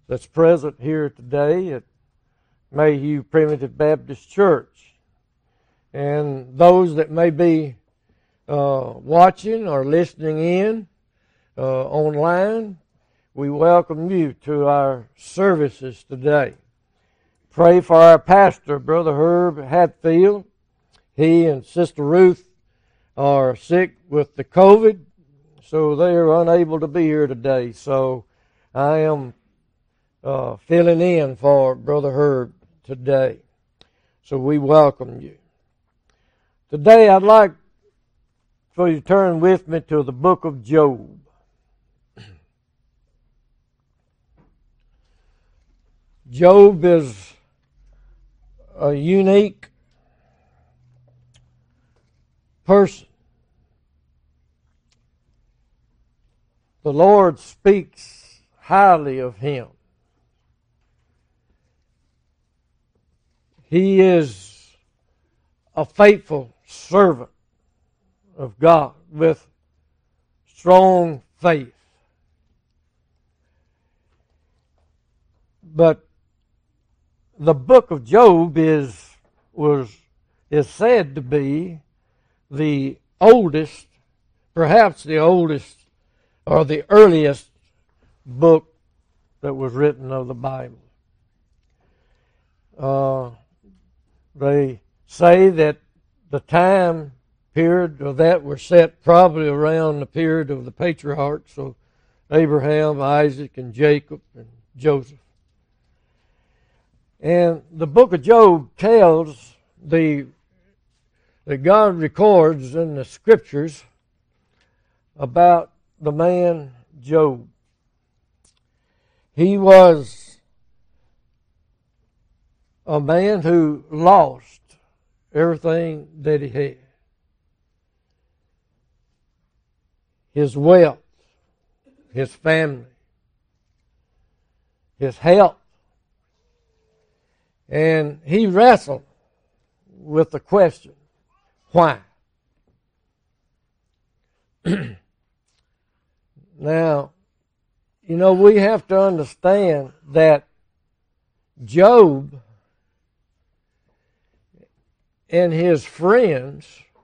that's present here today at Mayhew Primitive Baptist Church. And those that may be watching or listening in online, we welcome you to our services today. Pray for our pastor, Brother Herb Hatfield. He and Sister Ruth are sick with the COVID, so they are unable to be here today. So I am filling in for Brother Herb today. So we welcome you. Today I'd like for you to turn with me to the book of Job. Job is a unique person. The Lord speaks highly of him. He is a faithful servant of God with strong faith. But the book of Job is said to be the oldest, perhaps the oldest or the earliest book that was written of the Bible. They say that the time period of that were set probably around the period of the patriarchs of Abraham, Isaac, and Jacob, and Joseph. And the book of Job tells that God records in the scriptures about the man Job. He was a man who lost everything that he had. His wealth, his family, his health. And he wrestled with the question, why? Now, we have to understand that Job and his friends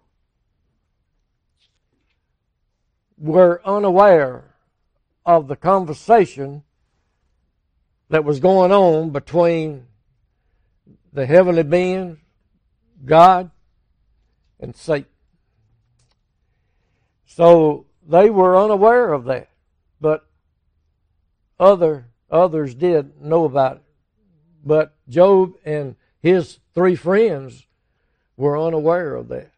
were unaware of the conversation that was going on between the heavenly beings, God, and Satan. So they were unaware of that, but others did know about it. But Job and his three friends were unaware of that.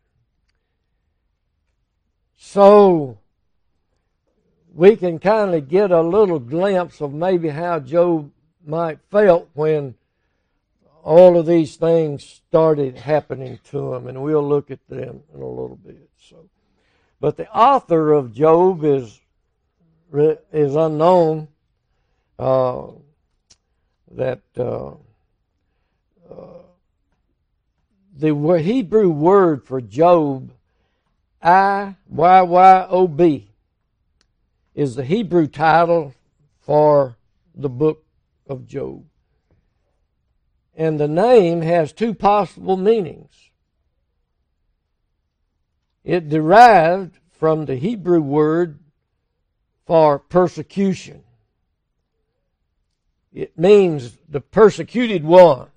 So we can kind of get a little glimpse of maybe how Job might felt when all of these things started happening to him, and we'll look at them in a little bit. But the author of Job is unknown. The Hebrew word for Job, Iyyob, is the Hebrew title for the book of Job. And the name has two possible meanings. It derived from the Hebrew word for persecution. It means the persecuted one.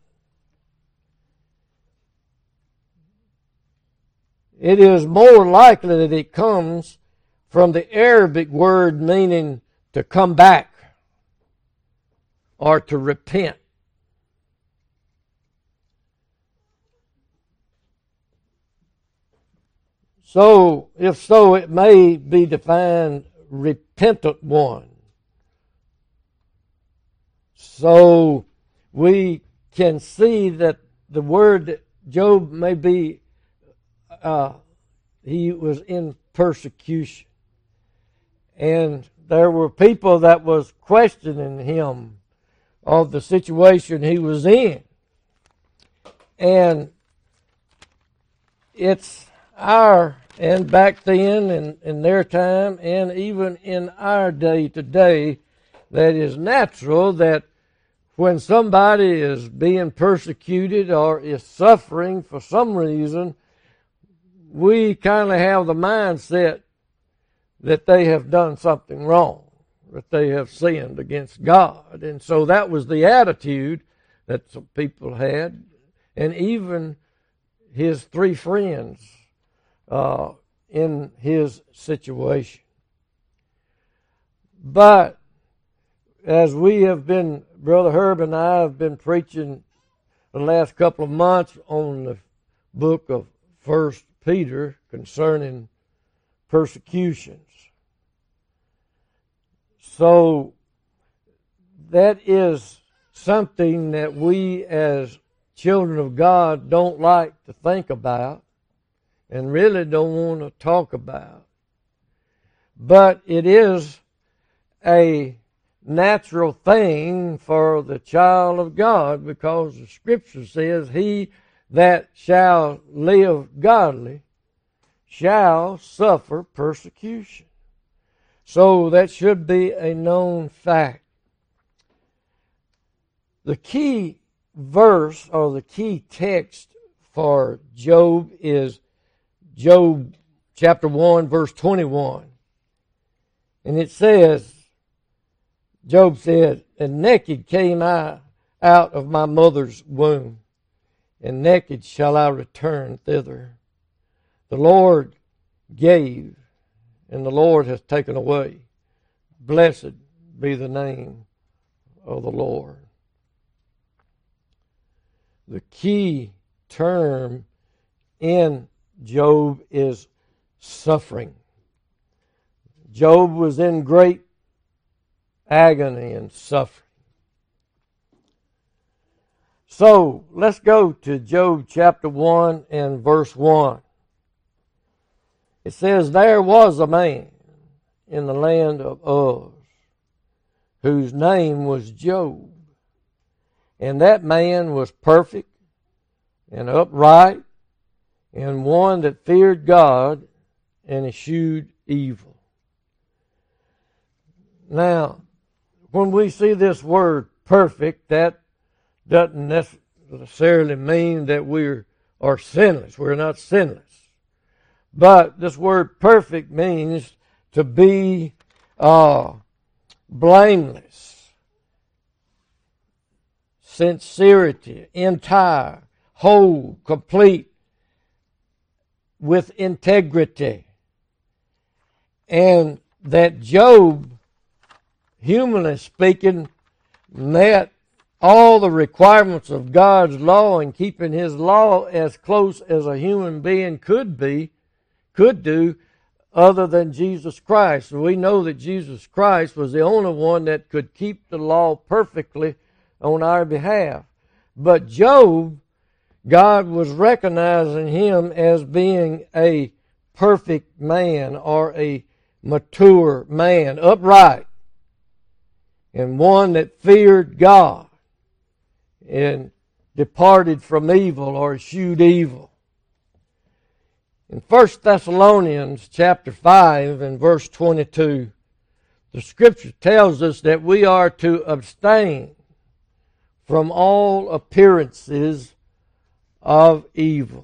It is more likely that it comes from the Arabic word meaning to come back or to repent. So, if so, it may be defined repentant one. So, we can see that the word that Job may be, he was in persecution. And there were people that was questioning him of the situation he was in. And it's and back then in their time and even in our day today, that is natural that when somebody is being persecuted or is suffering for some reason, we kind of have the mindset that they have done something wrong, that they have sinned against God. And so that was the attitude that some people had, and even his three friends in his situation. But as we have been, Brother Herb and I have been preaching the last couple of months on the book of 1 Peter concerning persecutions. So that is something that we as children of God don't like to think about and really don't want to talk about. But it is a natural thing for the child of God, because the Scripture says, "He that shall live godly shall suffer persecution." So that should be a known fact. The key verse or the key text for Job is Job chapter 1 verse 21. And it says, Job said, "And naked came I out of my mother's womb, and naked shall I return thither. The Lord gave, and the Lord hath taken away. Blessed be the name of the Lord." The key term in Job is suffering. Job was in great agony and suffering. So let's go to Job chapter 1 and verse 1. It says, "There was a man in the land of Uz, whose name was Job. And that man was perfect and upright, and one that feared God and eschewed evil." Now, when we see this word perfect, that doesn't necessarily mean that we are sinless. We're not sinless. But this word perfect means to be blameless, sincerity, entire, whole, complete, with integrity. And that Job, humanly speaking, met all the requirements of God's law and keeping His law as close as a human being could do, other than Jesus Christ. And we know that Jesus Christ was the only one that could keep the law perfectly on our behalf. But Job, God was recognizing him as being a perfect man, or a mature man, upright, and one that feared God and departed from evil or eschewed evil. In 1 Thessalonians chapter 5 and verse 22, the Scripture tells us that we are to abstain from all appearances of evil.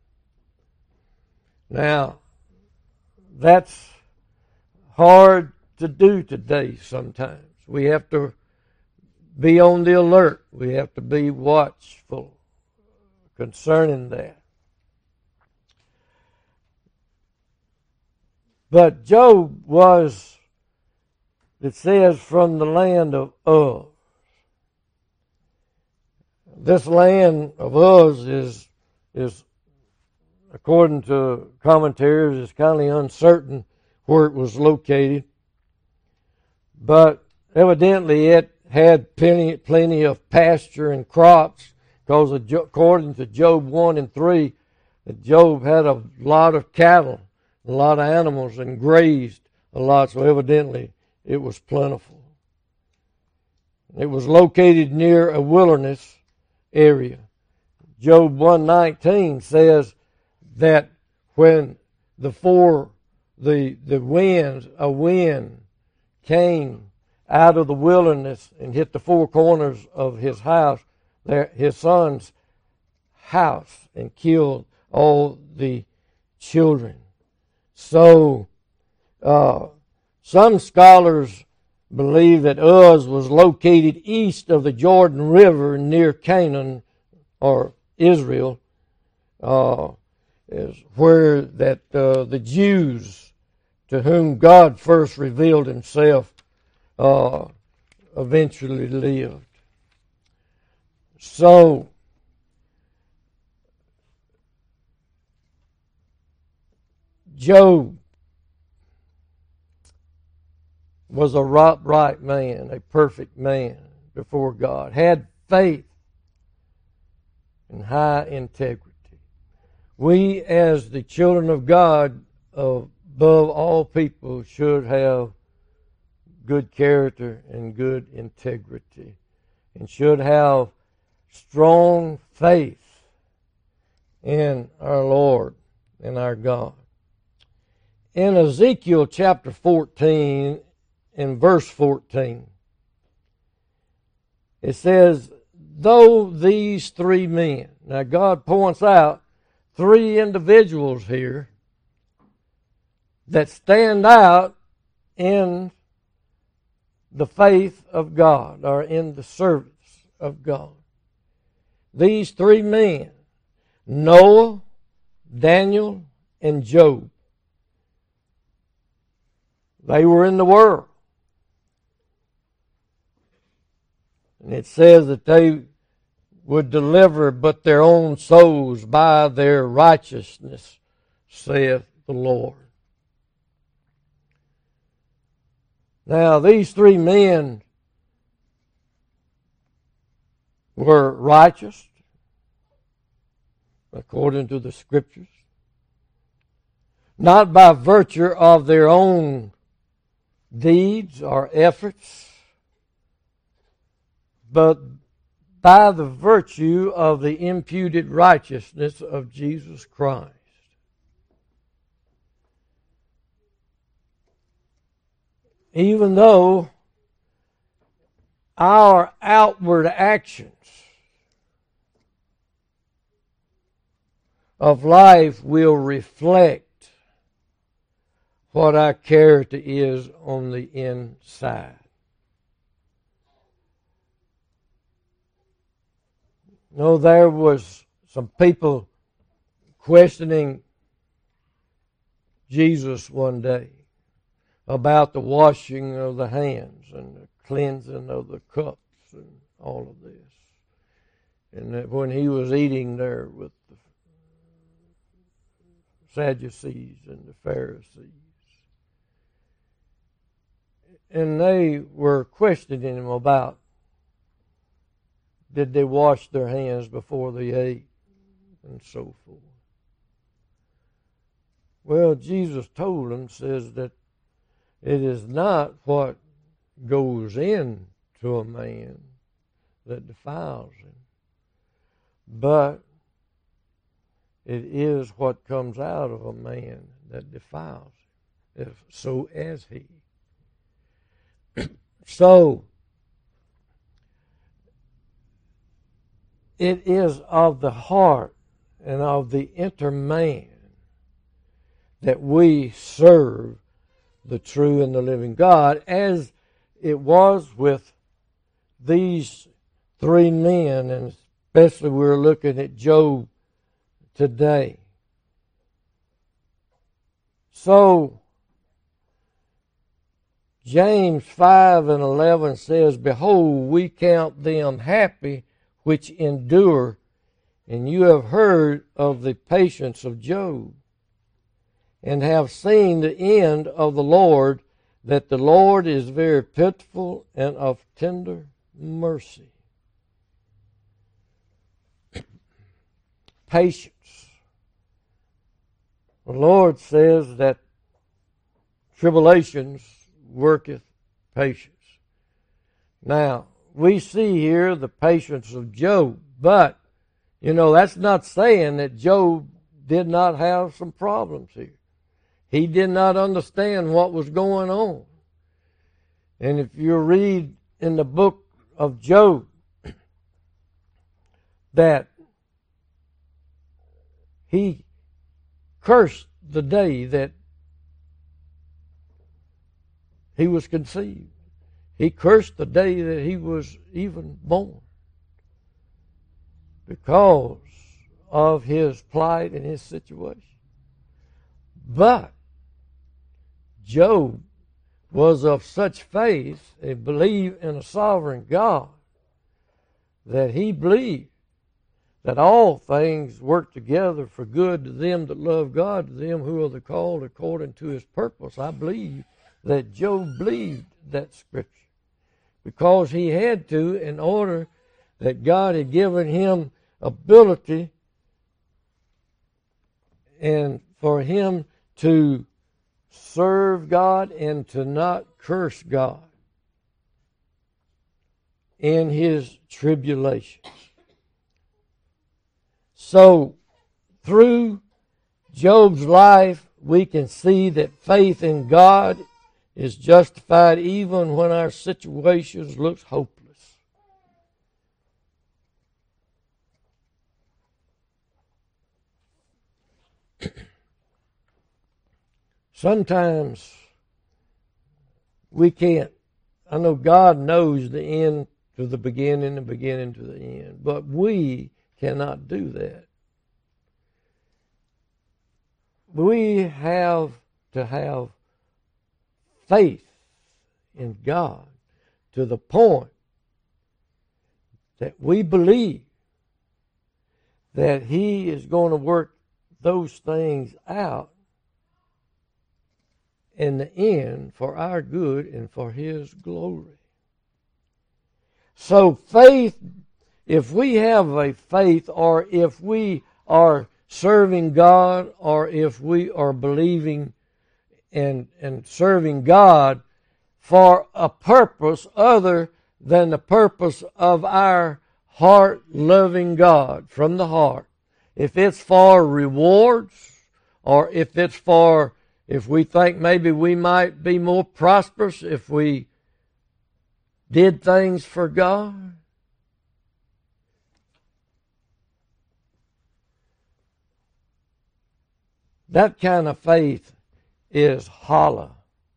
Now, that's hard to do today sometimes. We have to be on the alert. We have to be watchful concerning that. But Job was, it says, from the land of Uz. This land of Uz is, according to commentators, is kind of uncertain where it was located. But evidently it had plenty of pasture and crops, because according to Job 1 and 3, that Job had a lot of cattle, a lot of animals, and grazed a lot, so evidently it was plentiful. It was located near a wilderness area. Job 1:19 says that when a wind came out of the wilderness and hit the four corners of his house, his son's house, and killed all the children. So, some scholars believe that Uz was located east of the Jordan River near Canaan, or Israel, is where that the Jews to whom God first revealed himself eventually lived. So, Job was a right man, a perfect man before God, had faith and high integrity. We, as the children of God, above all people, should have good character and good integrity, and should have strong faith in our Lord and our God. In Ezekiel chapter 14, in verse 14, it says, though these three men, now God points out three individuals here that stand out in the faith of God, or in the service of God. These three men, Noah, Daniel, and Job, they were in the world. And it says that they would deliver but their own souls by their righteousness, saith the Lord. Now, these three men were righteous, according to the Scriptures, not by virtue of their own deeds or efforts, but by the virtue of the imputed righteousness of Jesus Christ. Even though our outward actions of life will reflect what our character is on the inside. No, there was some people questioning Jesus one day about the washing of the hands and the cleansing of the cups and all of this. And that when he was eating there with the Sadducees and the Pharisees. And they were questioning him about, did they wash their hands before they ate, and so forth. Well, Jesus told them, says that it is not what goes into a man that defiles him, but it is what comes out of a man that defiles him, if so as he. So, it is of the heart and of the inner man that we serve the true and the living God, as it was with these three men, and especially we're looking at Job today. So, James 5:11 says, behold, we count them happy which endure, and you have heard of the patience of Job, and have seen the end of the Lord, that the Lord is very pitiful and of tender mercy. Patience. The Lord says that tribulations worketh patience. Now, we see here the patience of Job, but, that's not saying that Job did not have some problems here. He did not understand what was going on. And if you read in the book of Job that he cursed the day that he was conceived. He cursed the day that he was even born because of his plight and his situation. But Job was of such faith and believed in a sovereign God that he believed that all things work together for good to them that love God, to them who are the called according to his purpose. I believe that Job believed that scripture because he had to, in order that God had given him ability and for him to serve God and to not curse God in his tribulations. So, through Job's life, we can see that faith in God is justified even when our situations look hopeless. Sometimes we can't. I know God knows the end to the beginning, the beginning to the end, but we cannot do that. We have to have faith in God to the point that we believe that He is going to work those things out in the end for our good and for His glory. So faith, if we have a faith, or if we are serving God, or if we are believing and serving God for a purpose other than the purpose of our heart loving God from the heart, if it's for rewards, or if we think maybe we might be more prosperous if we did things for God, that kind of faith is hollow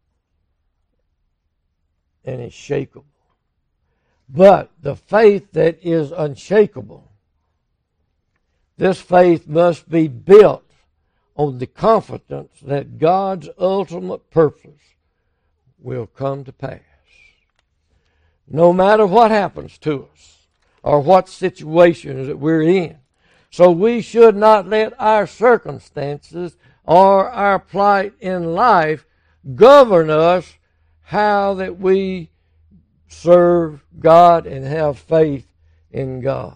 and is shakeable. But the faith that is unshakable, this faith must be built on the confidence that God's ultimate purpose will come to pass. No matter what happens to us or what situations that we're in. So we should not let our circumstances or our plight in life govern us how that we serve God and have faith in God.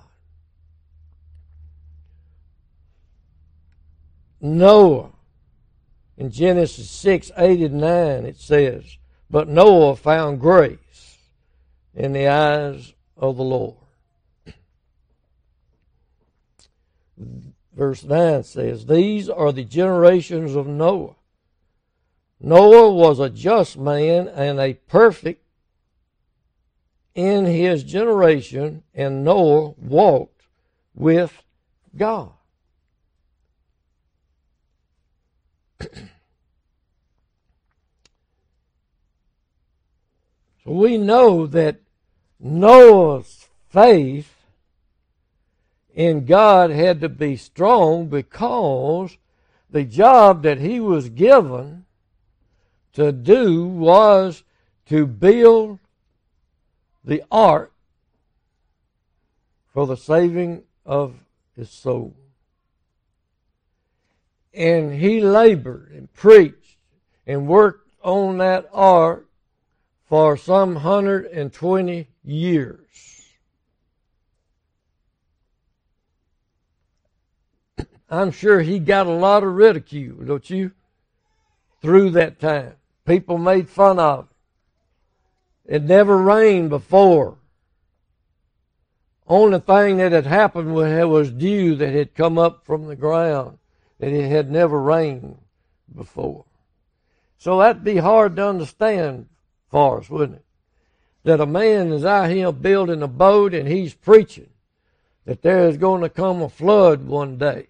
Noah, in Genesis 6, 8 and 9, it says, "But Noah found grace in the eyes of the Lord." Verse 9 says, "These are the generations of Noah. Noah was a just man and a perfect in his generation, and Noah walked with God." So we know that Noah's faith in God had to be strong because the job that he was given to do was to build the ark for the saving of his soul. And he labored and preached and worked on that ark for some 120 years. I'm sure he got a lot of ridicule, don't you? Through that time. People made fun of him. It never rained before. Only thing that had happened was dew that had come up from the ground. That it had never rained before. So that'd be hard to understand for us, wouldn't it? that a man is out here building a boat and he's preaching that there is going to come a flood one day.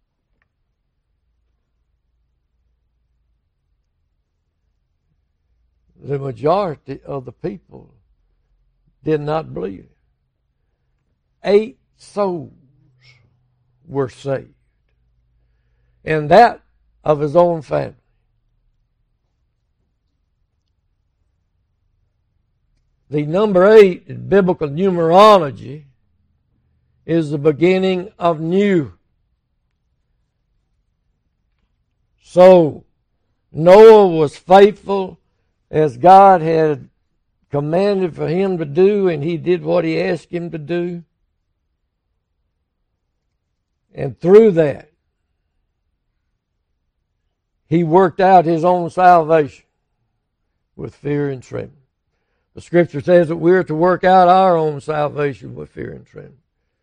The majority of the people did not believe it. 8 souls were saved. And that of his own family. The number 8 in biblical numerology is the beginning of new. So, Noah was faithful as God had commanded for him to do, and he did what he asked him to do. And through that, he worked out his own salvation with fear and trembling. The Scripture says that we're to work out our own salvation with fear and trembling.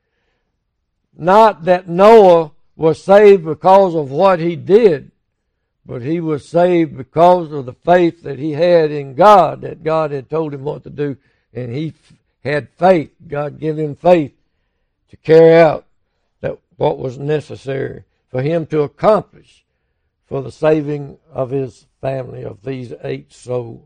Not that Noah was saved because of what he did, but he was saved because of the faith that he had in God, that God had told him what to do, and he had faith. God gave him faith to carry out what was necessary for him to accomplish for the saving of his family, of these 8 souls.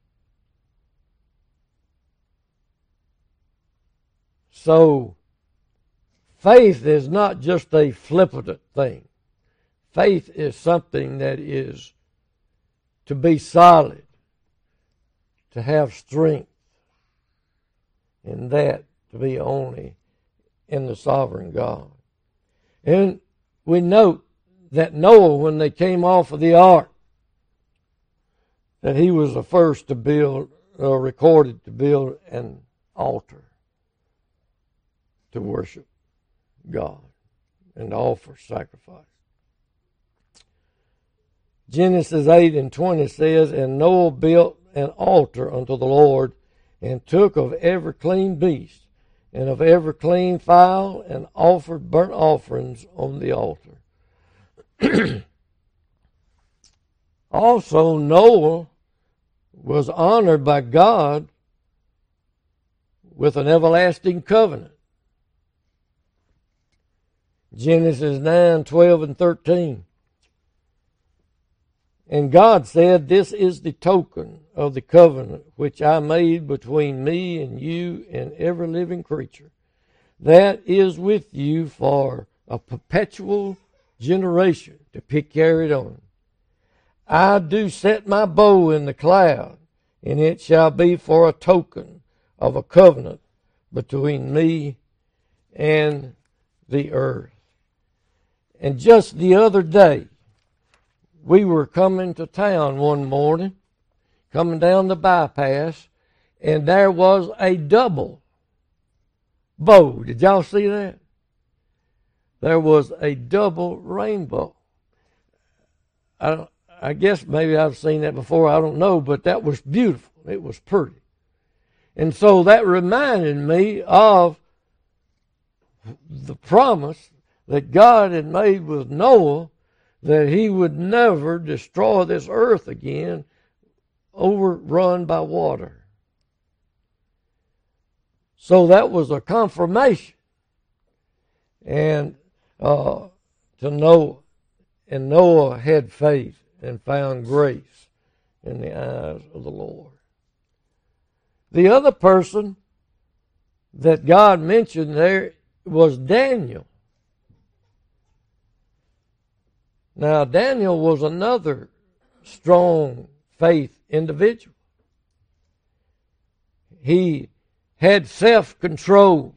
So, faith is not just a flippant thing. Faith is something that is to be solid, to have strength, and that to be only in the sovereign God. And we note that Noah, when they came off of the ark, that he was the first to build, recorded to build an altar to worship God and offer sacrifice. Genesis 8:20 says, "And Noah built an altar unto the Lord, and took of every clean beast, and of every clean fowl, and offered burnt offerings on the altar." Also, Noah was honored by God with an everlasting covenant. Genesis 9:12-13. "And God said, This is the token of the covenant which I made between me and you and every living creature that is with you for a perpetual generation to carry it on. I do set my bow in the cloud, and it shall be for a token of a covenant between me and the earth." And just the other day, we were coming to town one morning, coming down the bypass, and there was a double bow. Did y'all see that? There was a double rainbow. I guess maybe I've seen that before, I don't know, but that was beautiful. It was pretty. And so that reminded me of the promise that God had made with Noah, that he would never destroy this earth again, overrun by water. So that was a confirmation. And to Noah. And Noah had faith and found grace in the eyes of the Lord. The other person that God mentioned there was Daniel. Now, Daniel was another strong faith individual. He had self-control.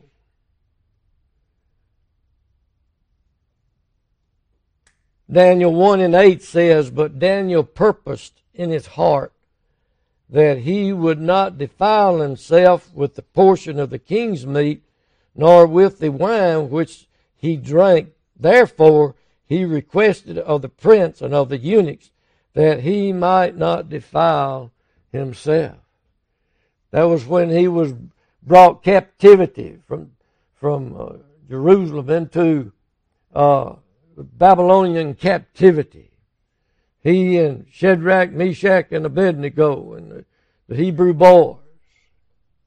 Daniel 1:8 says, "But Daniel purposed in his heart that he would not defile himself with the portion of the king's meat, nor with the wine which he drank. Therefore he requested of the prince and of the eunuchs that he might not defile himself." That was when he was brought captivity from Jerusalem into Babylonian captivity. He and Shadrach, Meshach, and Abednego, and the Hebrew boys.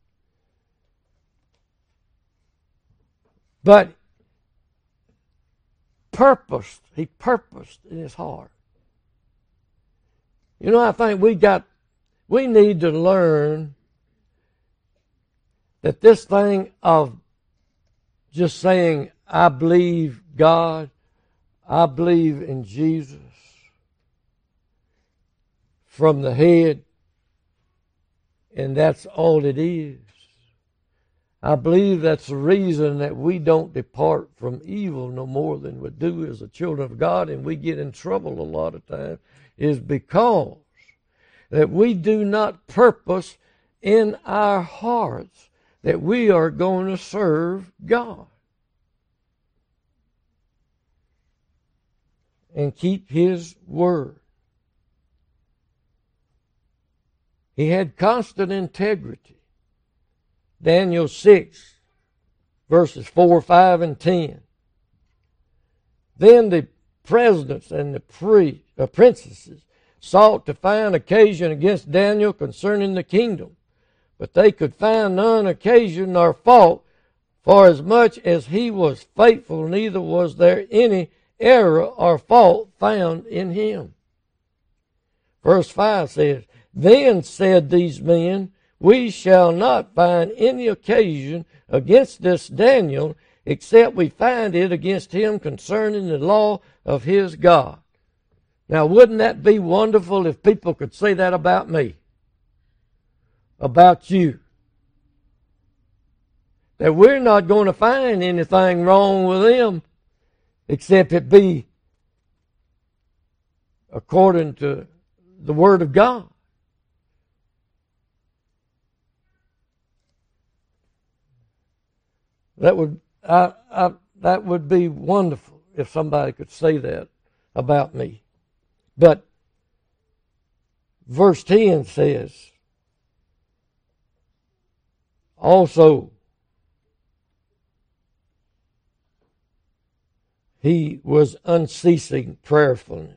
But he purposed in his heart. You know, I think we need to learn that this thing of just saying, I believe God, I believe in Jesus, from the head, and that's all it is. I believe that's the reason that we don't depart from evil no more than we do as the children of God, and we get in trouble a lot of times, is because that we do not purpose in our hearts that we are going to serve God and keep His word. He had constant integrity. Daniel 6, verses 4, 5, and 10. Then the presidents and the princesses sought to find occasion against Daniel concerning the kingdom, but they could find none occasion nor fault, for as much as he was faithful, neither was there any error or fault found in him. Verse 5 says, Then said these men, We shall not find any occasion against this Daniel, except we find it against him concerning the law of his God. Now, wouldn't that be wonderful if people could say that about me? About you? That we're not going to find anything wrong with them, except it be according to the Word of God. That would be wonderful if somebody could say that about me. But verse 10 says, also, he was unceasing prayerful.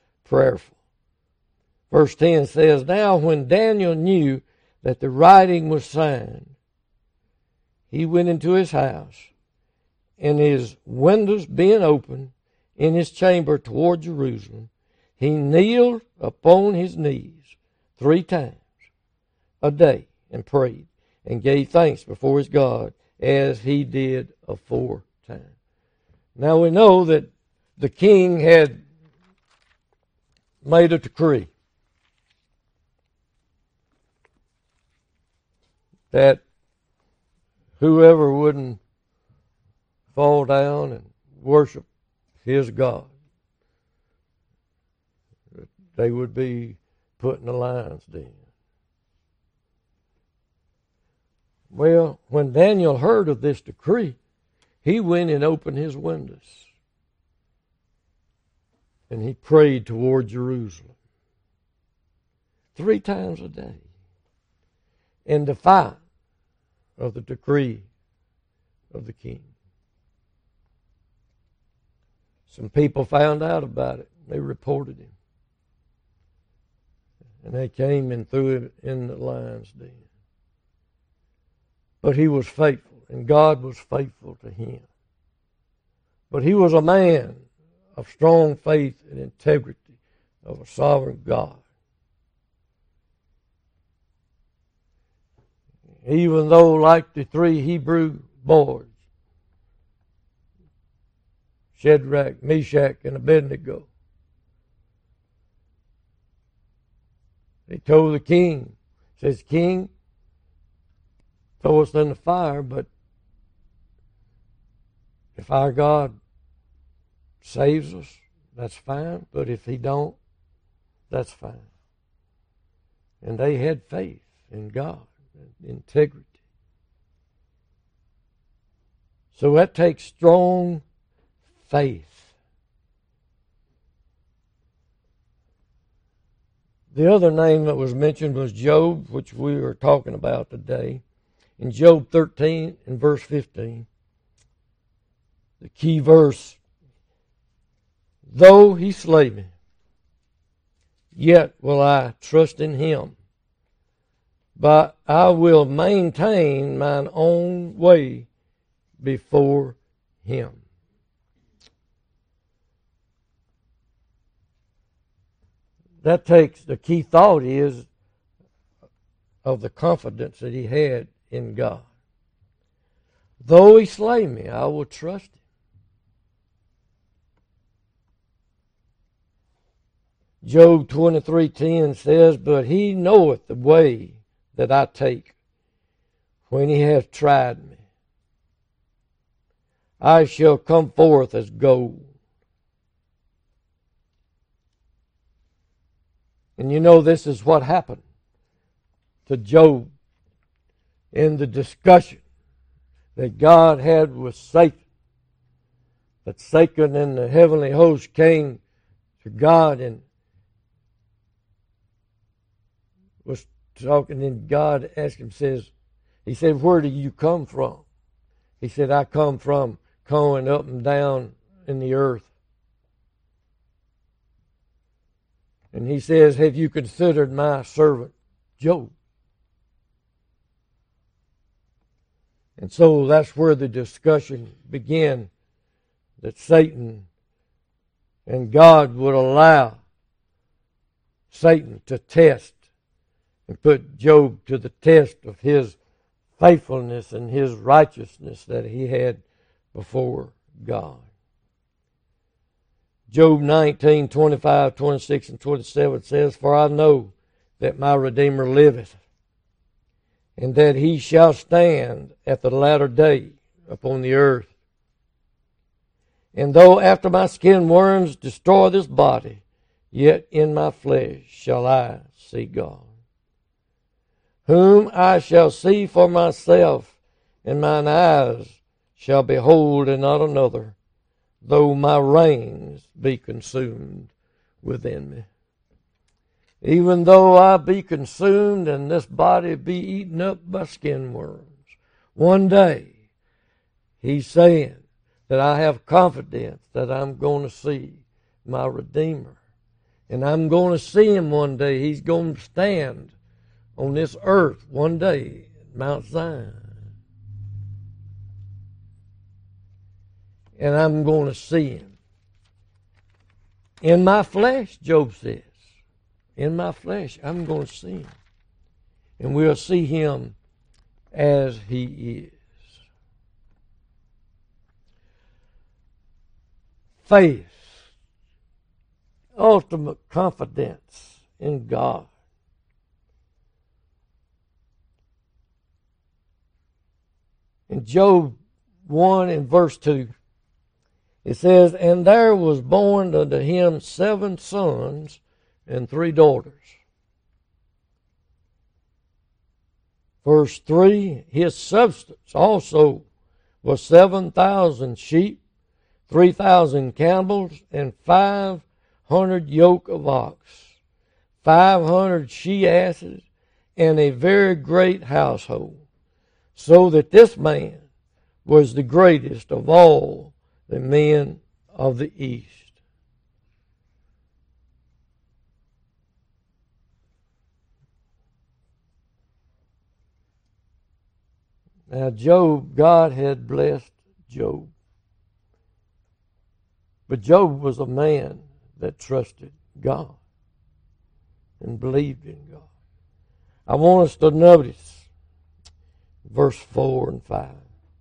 Verse 10 says, Now when Daniel knew that the writing was signed, he went into his house, and his windows being open in his chamber toward Jerusalem, he kneeled upon his knees 3 times a day and prayed and gave thanks before his God as he did aforetime. Now we know that the king had made a decree that whoever wouldn't fall down and worship his God, they would be put in the lion's den. Well, when Daniel heard of this decree, he went and opened his windows, and he prayed toward Jerusalem 3 times a day in defiance of the decree of the king. Some people found out about it. They reported him. And they came and threw him in the lion's den. But he was faithful, and God was faithful to him. But he was a man of strong faith and integrity of a sovereign God. Even though, like the 3 Hebrew boys, Shadrach, Meshach, and Abednego, they told the king, says, King, throw us in the fire, but if our God saves us, that's fine. But if he don't, that's fine. And they had faith in God, integrity. So that takes strong faith. The other name that was mentioned was Job, which we are talking about today. In Job 13 and verse 15, the key verse, Though he slay me, yet will I trust in him. But I will maintain mine own way before him. That takes, the key thought is of the confidence that he had in God. Though he slay me, I will trust him. Job 23:10 says, but he knoweth the way that I take. When he hath tried me, I shall come forth as gold. And you know, this is what happened to Job in the discussion that God had with Satan. That Satan and the heavenly host came to God and was talking, and God asked him, he said, where do you come from? He said, I come from going up and down in the earth. And he says, have you considered my servant Job? And so that's where the discussion began, that Satan and God would allow Satan to test and put Job to the test of his faithfulness and his righteousness that he had before God. Job 19:25, 26, and 27 says, for I know that my Redeemer liveth, and that he shall stand at the latter day upon the earth. And though after my skin worms destroy this body, yet in my flesh shall I see God, whom I shall see for myself, and mine eyes shall behold and not another, though my reins be consumed within me. Even though I be consumed and this body be eaten up by skin worms, one day, he's saying that I have confidence that I'm going to see my Redeemer. And I'm going to see him one day. He's going to stand on this earth one day at Mount Zion. And I'm going to see him. In my flesh, Job says. In my flesh, I'm going to see him. And we'll see him as he is. Faith. Ultimate confidence in God. In Job 1 and verse 2, it says, and there was born unto him 7 sons and 3 daughters. Verse 3, his substance also was 7,000 sheep, 3,000 camels, and 500 yoke of ox, 500 she-asses, and a very great household, so that this man was the greatest of all the men of the east. Now Job, God had blessed Job. But Job was a man that trusted God and believed in God. I want us to notice verse 4 and 5.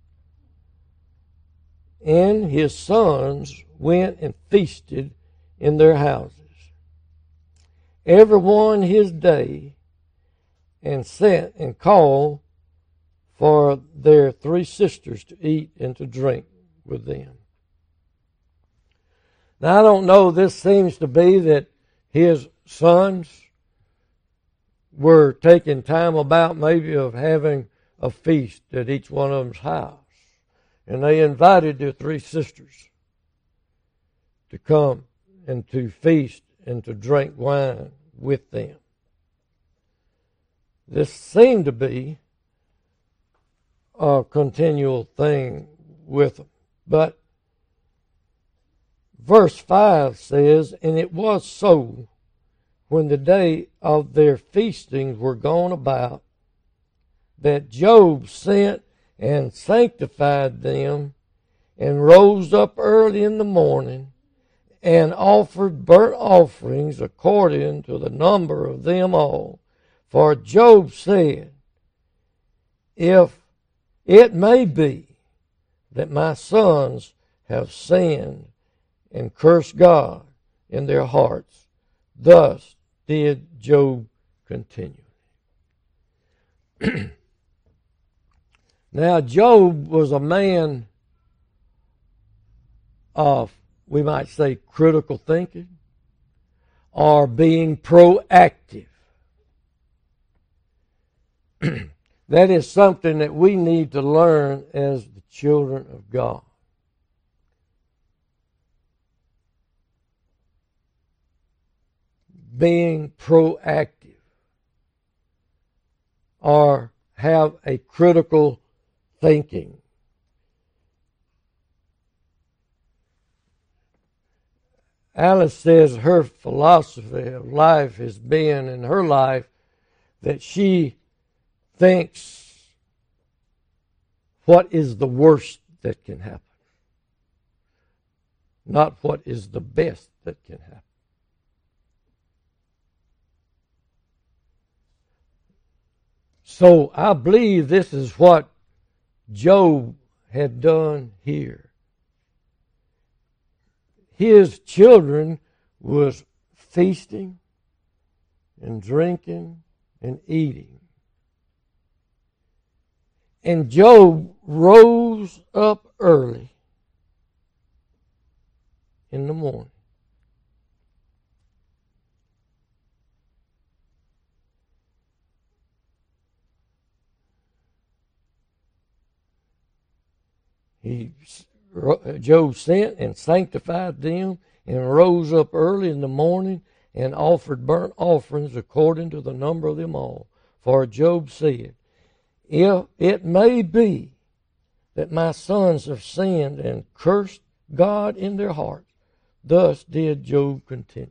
And his sons went and feasted in their houses, every one his day, and sent and called for their 3 sisters to eat and to drink with them. Now I don't know, this seems to be that his sons were taking time about maybe of having a feast at each one of them's house. And they invited their 3 sisters to come and to feast and to drink wine with them. This seemed to be a continual thing with them. But verse 5 says, and it was so, when the day of their feastings were gone about, that Job sent and sanctified them, and rose up early in the morning, and offered burnt offerings according to the number of them all. For Job said, if it may be that my sons have sinned and cursed God in their hearts, thus did Job continue. Now, Job was a man of, we might say, critical thinking or being proactive. That is something that we need to learn as the children of God. Being proactive or have a critical thinking. Alice says her philosophy of life has been in her life that she thinks what is the worst that can happen, not what is the best that can happen. So I believe this is what Job had done here. His children was feasting and drinking and eating. And Job rose up early in the morning. Job sent and sanctified them and rose up early in the morning and offered burnt offerings according to the number of them all. For Job said, if it may be that my sons have sinned and cursed God in their hearts, thus did Job continue.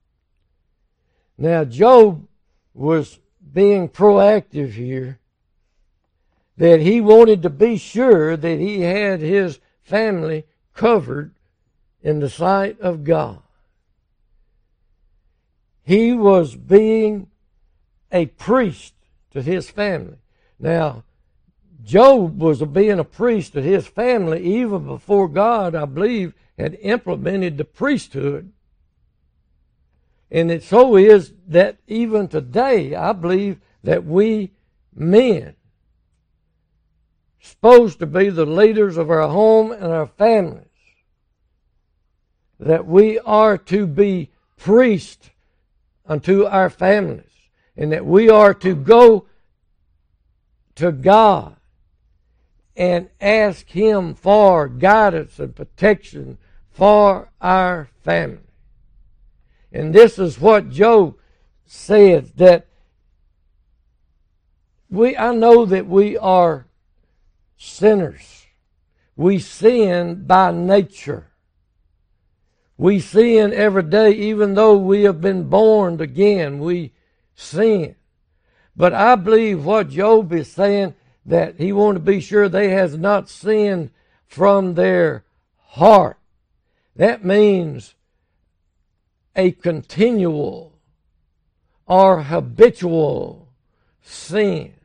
Now Job was being proactive here, that he wanted to be sure that he had his family covered in the sight of God. He was being a priest to his family. Now, Job was being a priest to his family even before God, I believe, had implemented the priesthood. And it so is that even today, I believe that we men supposed to be the leaders of our home and our families, that we are to be priests unto our families, and that we are to go to God and ask Him for guidance and protection for our family. And this is what Job said, that I know that we are sinners. We sin by nature. We sin every day, even though we have been born again, we sin. But I believe what Job is saying, that he wanted to be sure they has not sinned from their heart. That means a continual or habitual sin.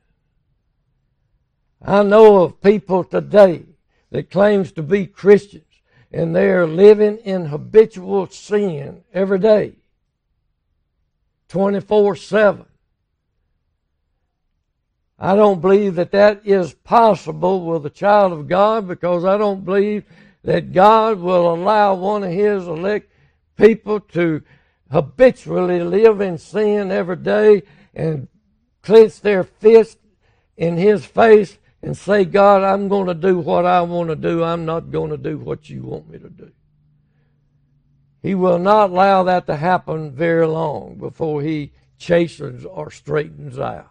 I know of people today that claims to be Christians, and they are living in habitual sin every day, 24/7. I don't believe that that is possible with a child of God, because I don't believe that God will allow one of His elect people to habitually live in sin every day and clench their fist in His face and say, God, I'm going to do what I want to do. I'm not going to do what you want me to do. He will not allow that to happen very long before He chastens or straightens out.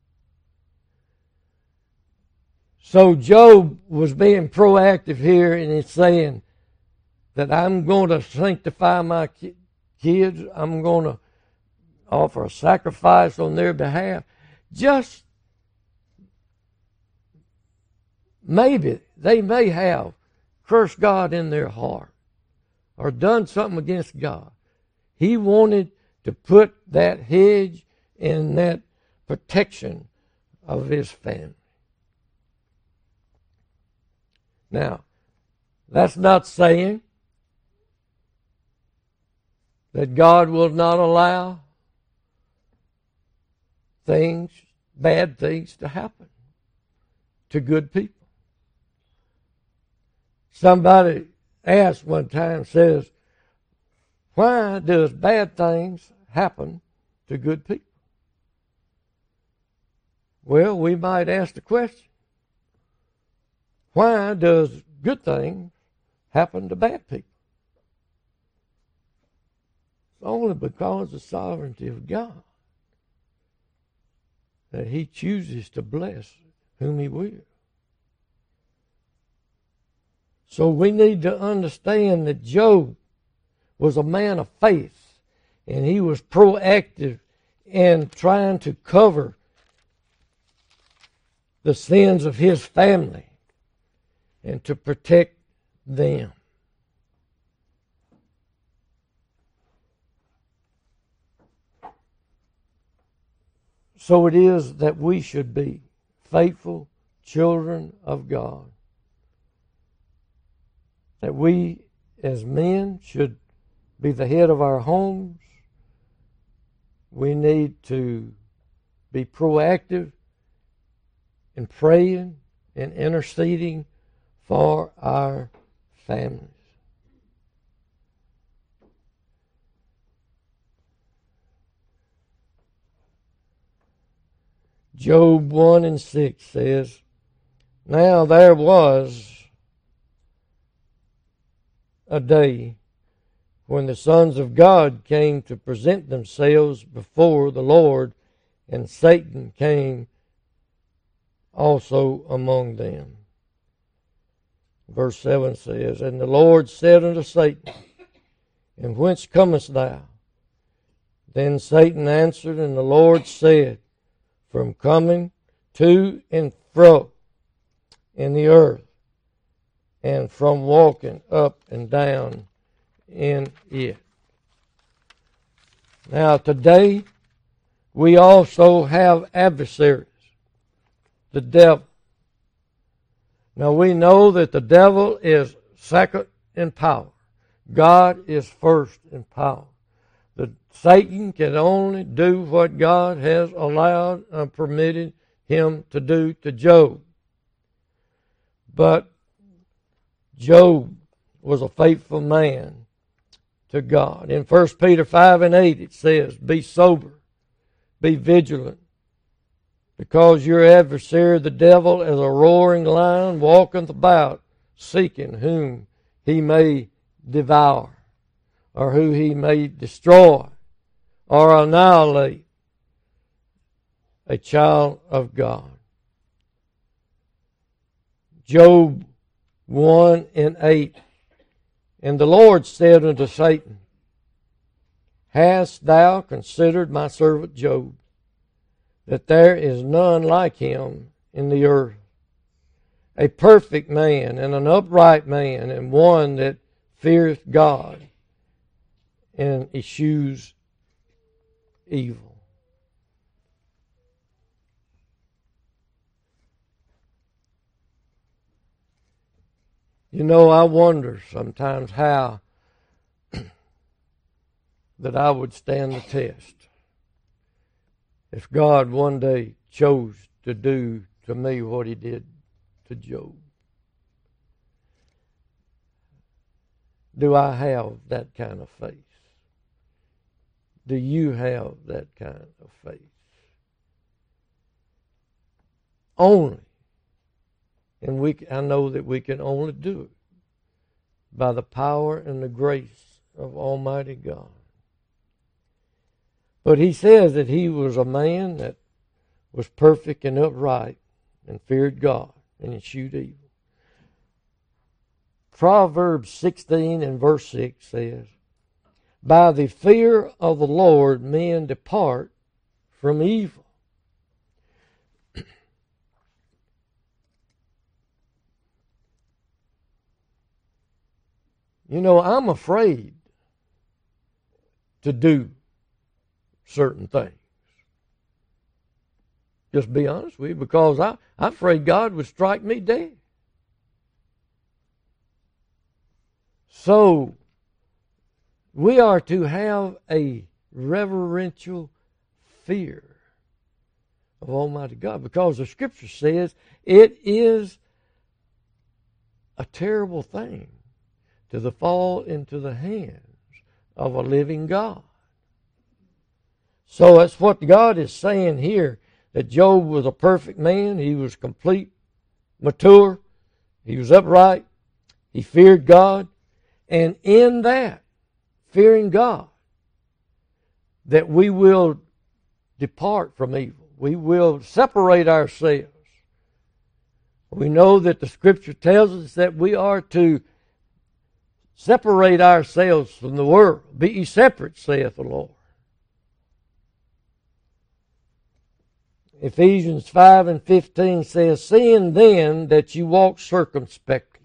So Job was being proactive here, and he's saying that I'm going to sanctify my kids. I'm going to offer a sacrifice on their behalf. Just maybe they may have cursed God in their heart or done something against God. He wanted to put that hedge and that protection of his family. Now, that's not saying that God will not allow things, bad things to happen to good people. Somebody asked one time, says, why does bad things happen to good people? Well, we might ask the question, why does good things happen to bad people? It's only because of the sovereignty of God that he chooses to bless whom he will. So we need to understand that Job was a man of faith, and he was proactive in trying to cover the sins of his family and to protect them. So it is that we should be faithful children of God. That we as men should be the head of our homes. We need to be proactive in praying and interceding for our families. Job 1:6 says, now there was a day when the sons of God came to present themselves before the Lord, and Satan came also among them. Verse 7 says, and the Lord said unto Satan, and whence comest thou? Then Satan answered, and the Lord said, from coming to and fro in the earth, and from walking up and down in it. Now today, we also have adversaries, the devil. Now we know that the devil is second in power. God is first in power. That Satan can only do what God has allowed and permitted him to do to Job. But Job was a faithful man to God. In 1 Peter 5:8 it says, be sober, be vigilant, because your adversary the devil as a roaring lion walketh about, seeking whom he may devour, or who he may destroy, or annihilate a child of God. Job 1:8, and the Lord said unto Satan, hast thou considered my servant Job, that there is none like him in the earth, a perfect man and an upright man, and one that feareth God and eschews evil. You know, I wonder sometimes how that I would stand the test if God one day chose to do to me what he did to Job. Do I have that kind of faith? Do you have that kind of faith? Only. And I know that we can only do it by the power and the grace of Almighty God. But he says that he was a man that was perfect and upright and feared God and eschewed evil. Proverbs 16 and verse 6 says, by the fear of the Lord men depart from evil. You know, I'm afraid to do certain things. Just be honest with you, because I'm afraid God would strike me dead. So, we are to have a reverential fear of Almighty God, because the Scripture says it is a terrible thing to fall into the hands of a living God. So that's what God is saying here, that Job was a perfect man. He was complete, mature. He was upright. He feared God. And in that, fearing God, that we will depart from evil. We will separate ourselves. We know that the Scripture tells us that we are to separate ourselves from the world. Be ye separate, saith the Lord. Ephesians 5:15 says, seeing then that you walk circumspectly,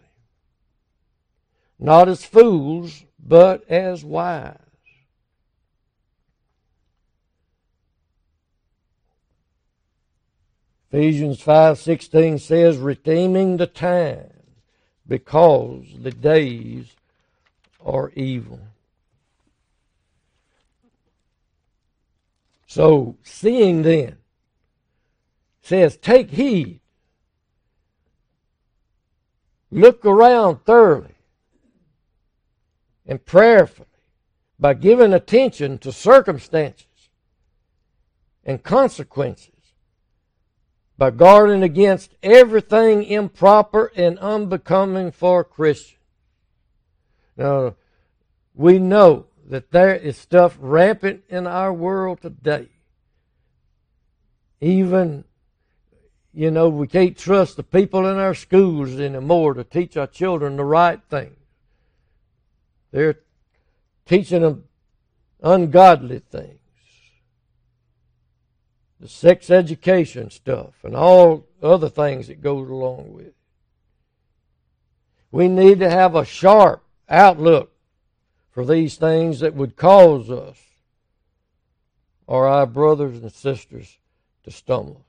not as fools, but as wise. Ephesians 5:16 says, redeeming the time, because the days are evil. So, seeing then, says, take heed. Look around thoroughly and prayerfully by giving attention to circumstances and consequences, by guarding against everything improper and unbecoming for a Christian. Now, we know that there is stuff rampant in our world today. Even, we can't trust the people in our schools anymore to teach our children the right things. They're teaching them ungodly things. The sex education stuff and all other things that goes along with it. We need to have a sharp outlook for these things that would cause us or our brothers and sisters to stumble.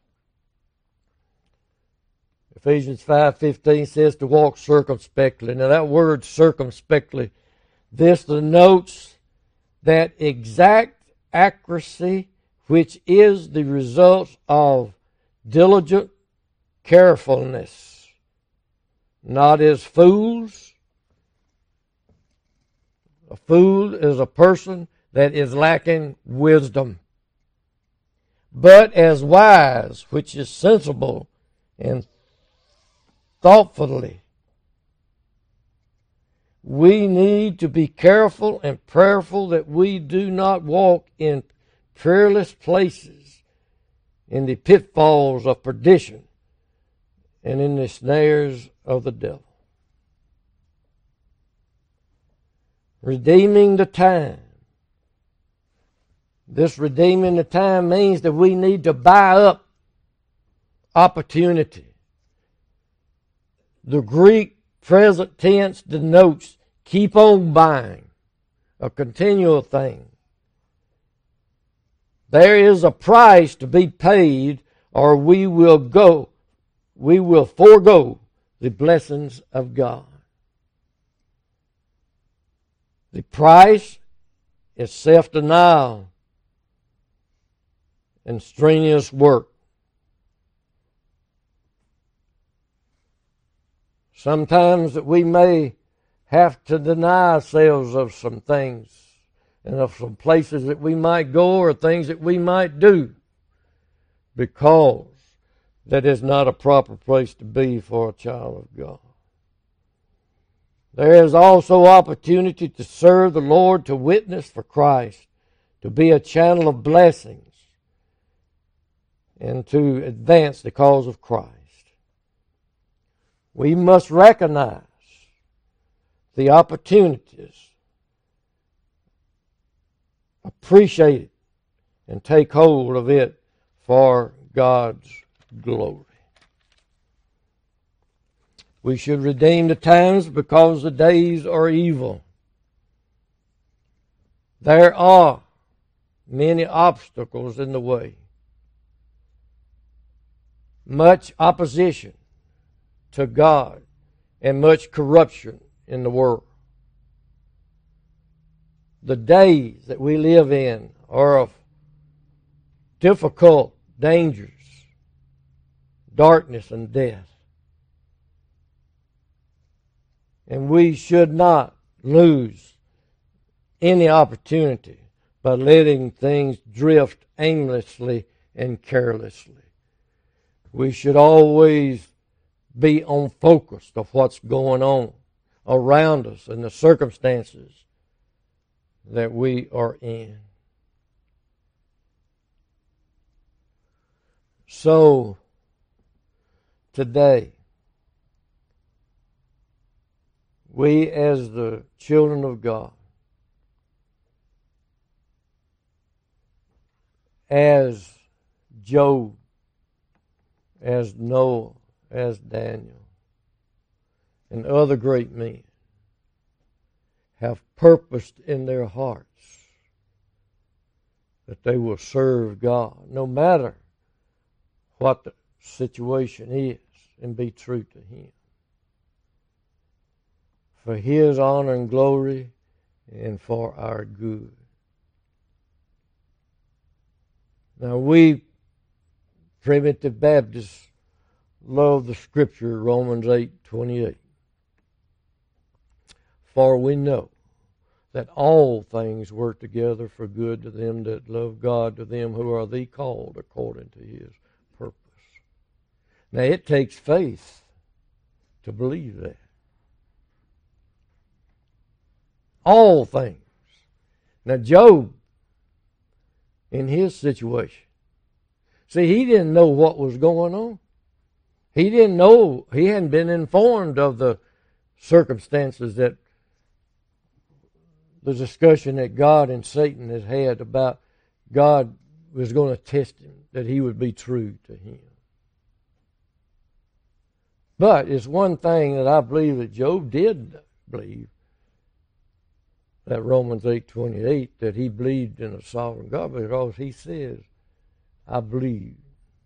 Ephesians 5:15 says to walk circumspectly. Now that word circumspectly, this denotes that exact accuracy which is the result of diligent carefulness, not as fools. A fool is a person that is lacking wisdom, but as wise, which is sensible and thoughtfully. We need to be careful and prayerful that we do not walk in perilous places, in the pitfalls of perdition, and in the snares of the devil. Redeeming the time. This redeeming the time means that we need to buy up opportunity. The Greek present tense denotes keep on buying, a continual thing. There is a price to be paid, or we will forego the blessings of God. The price is self-denial and strenuous work. Sometimes that we may have to deny ourselves of some things and of some places that we might go or things that we might do, because that is not a proper place to be for a child of God. There is also opportunity to serve the Lord, to witness for Christ, to be a channel of blessings, and to advance the cause of Christ. We must recognize the opportunities, appreciate it, and take hold of it for God's glory. We should redeem the times because the days are evil. There are many obstacles in the way, much opposition to God, and much corruption in the world. The days that we live in are of difficult, dangerous, darkness, and death. And we should not lose any opportunity by letting things drift aimlessly and carelessly. We should always be on focus of what's going on around us and the circumstances that we are in. So, today, we as the children of God, as Job, as Noah, as Daniel, and other great men, have purposed in their hearts that they will serve God no matter what the situation is, and be true to Him for His honor and glory and for our good. Now, we Primitive Baptists love the scripture, Romans 8:28. For we know that all things work together for good to them that love God, to them who are the called according to His purpose. Now, it takes faith to believe that. All things. Now, Job, in his situation, see, he didn't know what was going on. He didn't know, he hadn't been informed of the circumstances that the discussion that God and Satan has had about God was going to test him, that he would be true to him. But it's one thing that I believe that Job did believe, that Romans 8:28, that he believed in a sovereign God, because he says, I believe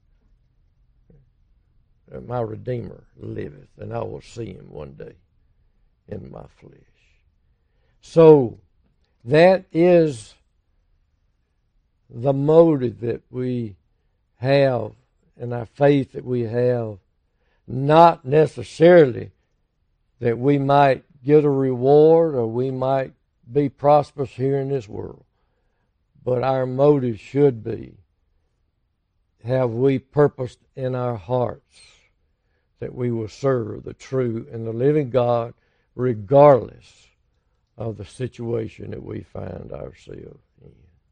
that my Redeemer liveth, and I will see him one day in my flesh. So, that is the motive that we have and our faith that we have, not necessarily that we might get a reward or we might be prosperous here in this world, but our motive should be, have we purposed in our hearts that we will serve the true and the living God regardless of the situation that we find ourselves in.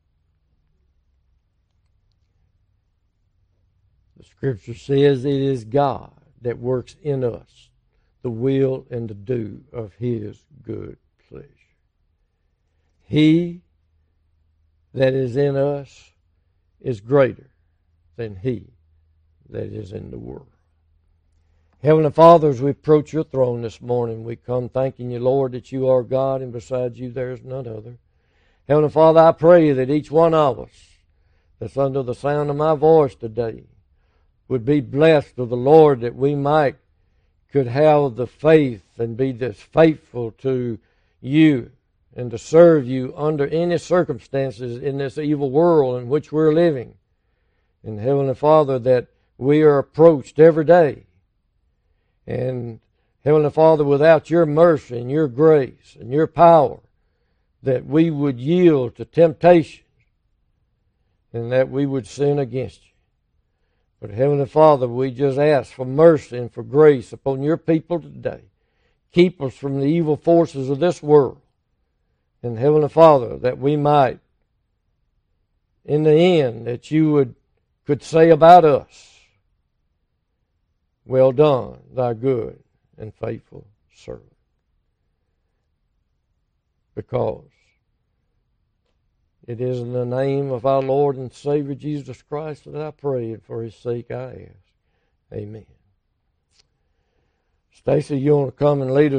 The Scripture says it is God that works in us the will and the do of His good pleasure. He that is in us is greater than he that is in the world. Heavenly Father, as we approach your throne this morning, we come thanking you, Lord, that you are God, and besides you there is none other. Heavenly Father, I pray that each one of us that's under the sound of my voice today would be blessed of the Lord, that we could have the faith and be this faithful to you and to serve you under any circumstances in this evil world in which we're living. And Heavenly Father, that we are approached every day. And Heavenly Father, without your mercy and your grace and your power, that we would yield to temptation and that we would sin against you. But Heavenly Father, we just ask for mercy and for grace upon your people today. Keep us from the evil forces of this world. And Heavenly Father, that we might, in the end, that you could say about us, well done, thy good and faithful servant. Because it is in the name of our Lord and Savior Jesus Christ that I pray, and for His sake I ask. Amen. Stacy, you want to come and lead us?